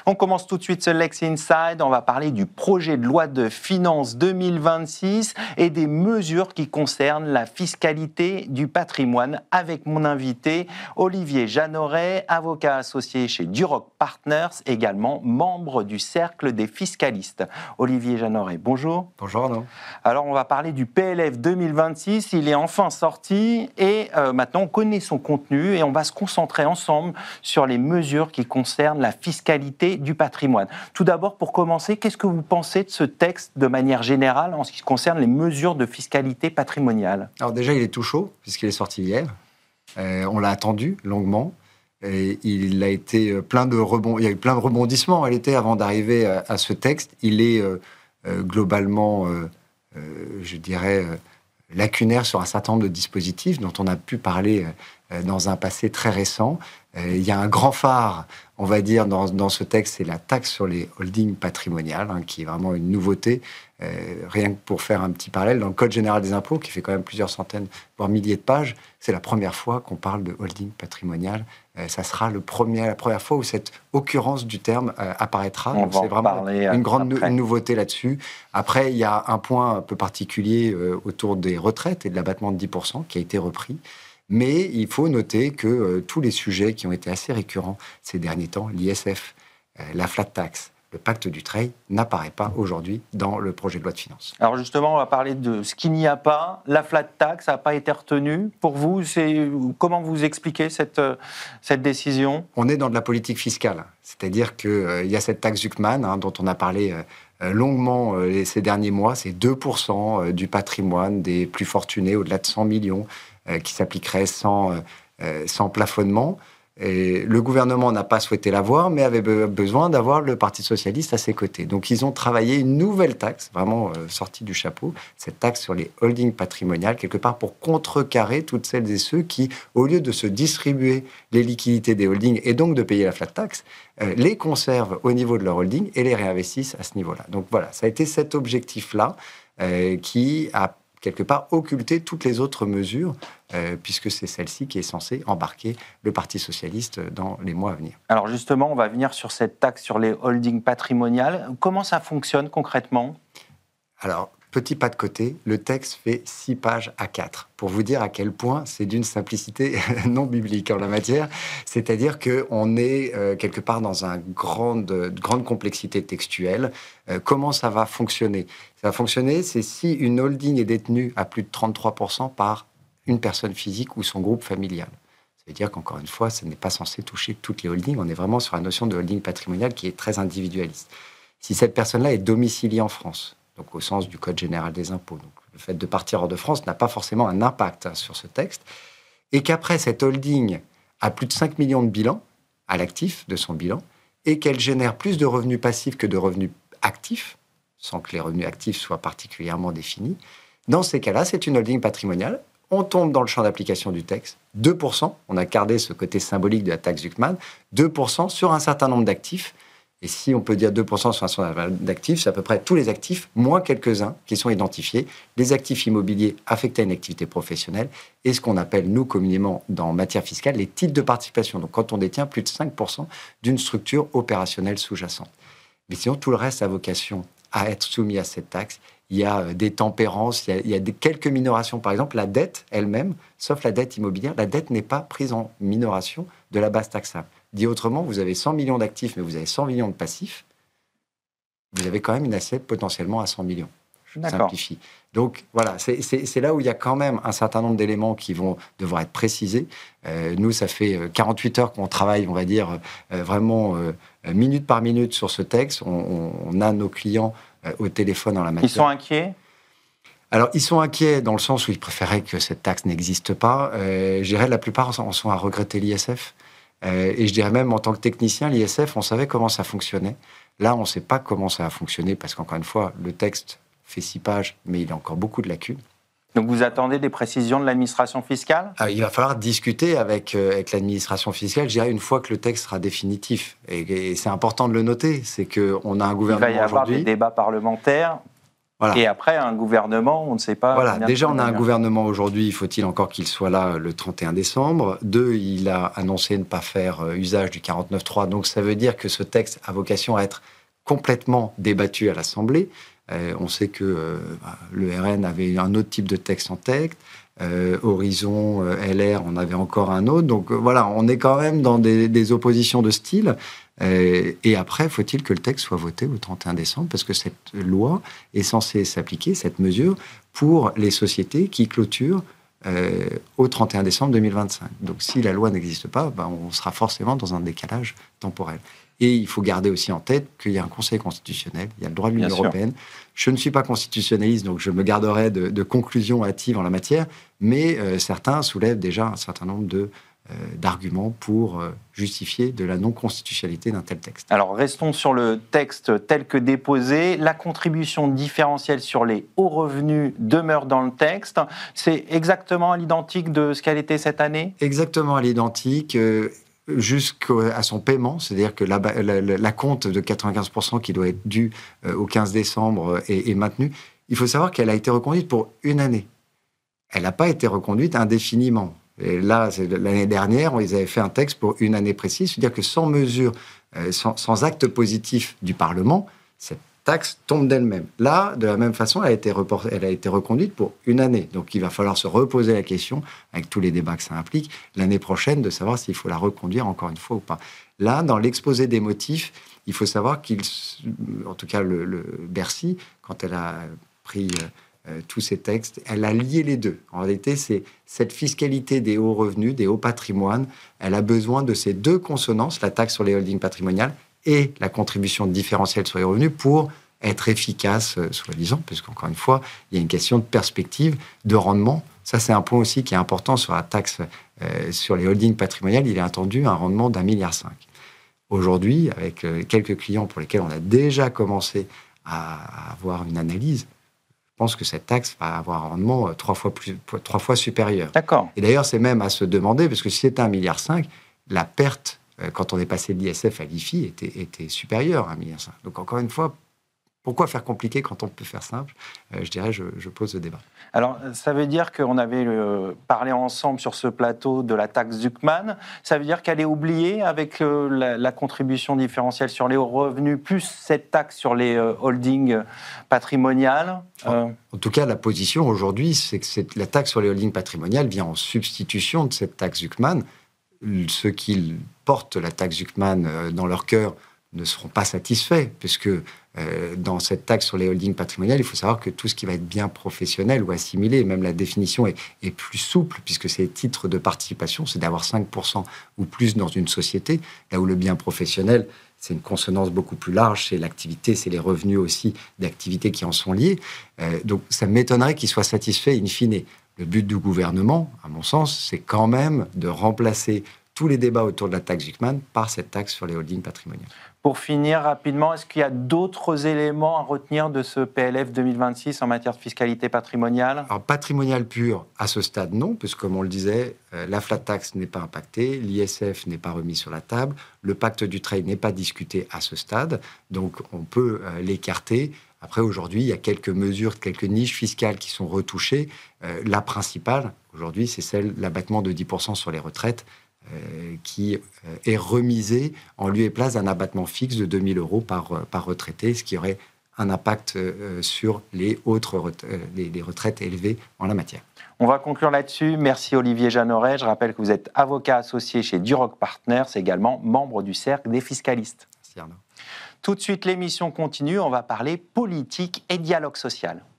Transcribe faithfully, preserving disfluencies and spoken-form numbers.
On commence tout de suite ce Lex Inside. On va parler du projet de loi de finances deux mille vingt-six et des mesures qui concernent la fiscalité du patrimoine avec mon invité Olivier Jeanneret, avocat associé chez Duroc Partners, également membre du Cercle des fiscalistes. Olivier Jeanneret, bonjour. Bonjour Arnaud. Alors on va parler du P L F deux mille vingt-six. Il est enfin sorti et euh, maintenant on connaît son contenu et on va se concentrer ensemble sur les mesures qui concernent la fiscalité du patrimoine. Tout d'abord, pour commencer, qu'est-ce que vous pensez de ce texte de manière générale en ce qui concerne les mesures de fiscalité patrimoniale ? Alors déjà, il est tout chaud, puisqu'il est sorti hier. Euh, on l'a attendu longuement. Et il a été plein de rebond... il y a eu plein de rebondissements en réalité avant d'arriver à, à ce texte. Il est euh, euh, globalement, euh, euh, je dirais, euh, lacunaire sur un certain nombre de dispositifs dont on a pu parler euh, dans un passé très récent. Euh, il y a un grand phare, on va dire, dans, dans ce texte, c'est la taxe sur les holdings patrimoniales, hein, qui est vraiment une nouveauté. Euh, rien que pour faire un petit parallèle, dans le Code général des impôts, qui fait quand même plusieurs centaines, voire milliers de pages, c'est la première fois qu'on parle de holding patrimonial. Euh, ça sera le premier, la première fois où cette occurrence du terme euh, apparaîtra. On Donc, va c'est vraiment une grande nou- une nouveauté là-dessus. Après, il y a un point un peu particulier euh, autour des retraites et de l'abattement de dix pour cent qui a été repris. Mais il faut noter que euh, tous les sujets qui ont été assez récurrents ces derniers temps, l'I S F, euh, la flat tax, le pacte Dutreil, n'apparaît pas aujourd'hui dans le projet de loi de finances. Alors justement, on va parler de ce qu'il n'y a pas. La flat tax n'a pas été retenue. Pour vous, c'est... comment vous expliquez cette, cette décision ? On est dans de la politique fiscale. C'est-à-dire qu'il euh, y a cette taxe Zuckman, hein, dont on a parlé euh, longuement euh, ces derniers mois. C'est deux pour cent euh, du patrimoine des plus fortunés, au-delà de cent millions, euh, qui s'appliquerait sans, euh, sans plafonnement. Et le gouvernement n'a pas souhaité l'avoir, mais avait be- besoin d'avoir le Parti socialiste à ses côtés. Donc ils ont travaillé une nouvelle taxe, vraiment euh, sortie du chapeau, cette taxe sur les holdings patrimoniales, quelque part pour contrecarrer toutes celles et ceux qui, au lieu de se distribuer les liquidités des holdings et donc de payer la flat tax, euh, les conservent au niveau de leur holding et les réinvestissent à ce niveau-là. Donc voilà, ça a été cet objectif-là euh, qui a quelque part occulter toutes les autres mesures, euh, puisque c'est celle-ci qui est censée embarquer le Parti socialiste dans les mois à venir. Alors justement, on va venir sur cette taxe sur les holdings patrimoniales. Comment ça fonctionne concrètement ? Alors, petit pas de côté, le texte fait six pages à quatre, pour vous dire à quel point c'est d'une simplicité non biblique en la matière. C'est-à-dire qu'on est euh, quelque part dans une grande, grande complexité textuelle. Euh, comment ça va fonctionner ? Ça va fonctionner, c'est si une holding est détenue à plus de trente-trois pour cent par une personne physique ou son groupe familial. Ça veut dire qu'encore une fois, ça n'est pas censé toucher toutes les holdings. On est vraiment sur la notion de holding patrimonial qui est très individualiste. Si cette personne-là est domiciliée en France, donc au sens du Code général des impôts, donc le fait de partir hors de France n'a pas forcément un impact hein, sur ce texte, et qu'après cette holding a plus de cinq millions de bilan à l'actif de son bilan, et qu'elle génère plus de revenus passifs que de revenus actifs, sans que les revenus actifs soient particulièrement définis, dans ces cas-là, c'est une holding patrimoniale. On tombe dans le champ d'application du texte, deux pour cent, on a gardé ce côté symbolique de la taxe Zuckman, deux pour cent sur un certain nombre d'actifs. Et si on peut dire deux pour cent sur un certain nombre d'actifs, c'est à peu près tous les actifs, moins quelques-uns qui sont identifiés, les actifs immobiliers affectés à une activité professionnelle et ce qu'on appelle, nous, communément, dans matière fiscale, les titres de participation. Donc, quand on détient plus de cinq pour cent d'une structure opérationnelle sous-jacente. Mais sinon, tout le reste a vocation à être soumis à cette taxe. Il y a des tempérances, il y a, il y a des, quelques minorations. Par exemple, la dette elle-même, sauf la dette immobilière, la dette n'est pas prise en minoration de la base taxable. Dit autrement, vous avez cent millions d'actifs, mais vous avez cent millions de passifs. Vous avez quand même une assiette potentiellement à cent millions. Je simplifie. Donc voilà, c'est, c'est, c'est là où il y a quand même un certain nombre d'éléments qui vont devoir être précisés. Euh, nous, ça fait quarante-huit heures qu'on travaille, on va dire, euh, vraiment euh, minute par minute sur ce texte. On, on, on a nos clients euh, au téléphone en la matière. Ils sont inquiets ? Alors, ils sont inquiets dans le sens où ils préféraient que cette taxe n'existe pas. Euh, je dirais la plupart en sont à regretter l'I S F. Euh, et je dirais même, en tant que technicien, l'I S F, on savait comment ça fonctionnait. Là, on ne sait pas comment ça va fonctionner parce qu'encore une fois, le texte fait six pages, mais il a encore beaucoup de lacunes. Donc, vous attendez des précisions de l'administration fiscale ? euh, Il va falloir discuter avec, euh, avec l'administration fiscale, je dirais, une fois que le texte sera définitif. Et, et c'est important de le noter, c'est qu'on a un gouvernement aujourd'hui... Il va y avoir des débats parlementaires. Voilà. Et après, un gouvernement, on ne sait pas... Voilà, déjà, on a un gouvernement aujourd'hui, faut-il encore qu'il soit là le trente et un décembre. Deux, il a annoncé ne pas faire usage du quarante-neuf trois, donc ça veut dire que ce texte a vocation à être complètement débattu à l'Assemblée. Euh, on sait que euh, le R N avait un autre type de texte en tête, euh, Horizon, euh, L R, on avait encore un autre. Donc euh, voilà, on est quand même dans des, des oppositions de style. Euh, et après, faut-il que le texte soit voté au trente et un décembre, parce que cette loi est censée s'appliquer, cette mesure, pour les sociétés qui clôturent euh, au trente et un décembre deux mille vingt-cinq. Donc si la loi n'existe pas, ben, on sera forcément dans un décalage temporel. Et il faut garder aussi en tête qu'il y a un Conseil constitutionnel, il y a le droit de l'Union européenne. Je ne suis pas constitutionnaliste, donc je me garderai de, de conclusions hâtives en la matière, mais euh, certains soulèvent déjà un certain nombre de, euh, d'arguments pour euh, justifier de la non-constitutionnalité d'un tel texte. Alors restons sur le texte tel que déposé. La contribution différentielle sur les hauts revenus demeure dans le texte. C'est exactement à l'identique de ce qu'elle était cette année ? Exactement à l'identique. Euh, jusqu'à son paiement, c'est-à-dire que la, la, la compte de quatre-vingt-quinze pour cent qui doit être due au quinze décembre est, est maintenue. Il faut savoir qu'elle a été reconduite pour une année. Elle n'a pas été reconduite indéfiniment. Et là, l'année dernière, ils avaient fait un texte pour une année précise, c'est-à-dire que sans mesure, sans, sans acte positif du Parlement, cette taxe tombe d'elle-même. Là, de la même façon, elle a été reportée, elle a été reconduite pour une année. Donc, il va falloir se reposer la question, avec tous les débats que ça implique, l'année prochaine, de savoir s'il faut la reconduire encore une fois ou pas. Là, dans l'exposé des motifs, il faut savoir qu'il, en tout cas, le, le Bercy, quand elle a pris euh, tous ces textes, elle a lié les deux. En réalité, c'est cette fiscalité des hauts revenus, des hauts patrimoines, elle a besoin de ces deux consonances, la taxe sur les holdings patrimoniales et la contribution différentielle sur les revenus pour être efficace, euh, soi-disant, parce qu'encore une fois, il y a une question de perspective, de rendement. Ça, c'est un point aussi qui est important sur la taxe euh, sur les holdings patrimoniales. Il est attendu un rendement d'un milliard cinq. Aujourd'hui, avec euh, quelques clients pour lesquels on a déjà commencé à, à avoir une analyse, je pense que cette taxe va avoir un rendement euh, trois fois, plus, trois fois supérieur. D'accord. Et d'ailleurs, c'est même à se demander, parce que si c'était un milliard cinq, la perte quand on est passé de l'I S F à l'I F I, était, était supérieur à un milliard cinq. Donc, encore une fois, pourquoi faire compliqué quand on peut faire simple ? euh, Je dirais, je, je pose le débat. Alors, ça veut dire qu'on avait euh, parlé ensemble sur ce plateau de la taxe Zuckman. Ça veut dire qu'elle est oubliée avec euh, la, la contribution différentielle sur les hauts revenus, plus cette taxe sur les euh, holdings patrimoniales. Euh... En tout cas, la position aujourd'hui, c'est que cette, la taxe sur les holdings patrimoniales vient en substitution de cette taxe Zuckman. Ceux qui portent la taxe Zuckman dans leur cœur ne seront pas satisfaits, puisque euh, dans cette taxe sur les holdings patrimoniales, il faut savoir que tout ce qui va être bien professionnel ou assimilé, même la définition est, est plus souple, puisque c'est titres de participation, c'est d'avoir cinq pour cent ou plus dans une société, là où le bien professionnel, c'est une consonance beaucoup plus large, c'est l'activité, c'est les revenus aussi d'activités qui en sont liés. Euh, donc ça m'étonnerait qu'ils soient satisfaits in fine. Le but du gouvernement, à mon sens, c'est quand même de remplacer tous les débats autour de la taxe Zuckman par cette taxe sur les holdings patrimoniales. Pour finir rapidement, est-ce qu'il y a d'autres éléments à retenir de ce P L F deux mille vingt-six en matière de fiscalité patrimoniale ? Alors, patrimonial pur, à ce stade, non, puisque comme on le disait, euh, la flat tax n'est pas impactée, l'I S F n'est pas remis sur la table, le pacte du trade n'est pas discuté à ce stade, donc on peut euh, l'écarter. Après, aujourd'hui, il y a quelques mesures, quelques niches fiscales qui sont retouchées. Euh, la principale, aujourd'hui, c'est celle de l'abattement de dix pour cent sur les retraites, euh, qui euh, est remisée en lieu et place d'un abattement fixe de deux mille euros par, par retraité, ce qui aurait un impact euh, sur les, autres ret- euh, les, les retraites élevées en la matière. On va conclure là-dessus. Merci Olivier Jeanneret. Je rappelle que vous êtes avocat associé chez Duroc Partners, également membre du Cercle des fiscalistes. Merci Arnaud. Tout de suite, l'émission continue. On va parler politique et dialogue social.